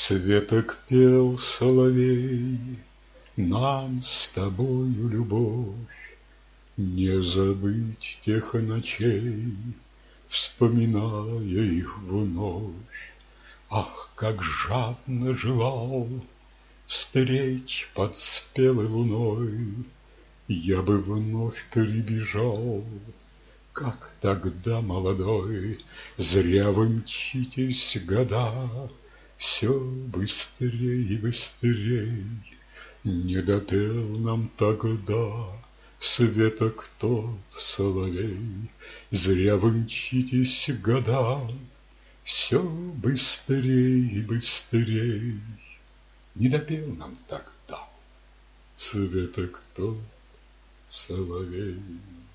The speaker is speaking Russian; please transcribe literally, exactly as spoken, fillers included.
Светок пел соловей, нам с тобою любовь не забыть тех ночей, вспоминая их вновь. Ах, как жадно желал встреч под спелой луной, я бы вновь прибежал, как тогда молодой. Зря вы мчитесь, года, все быстрей и быстрей. Не допел нам тогда светок тот соловей. Зря вы мчитесь, года, все быстрей и быстрей. Не допел нам тогда светок тот соловей.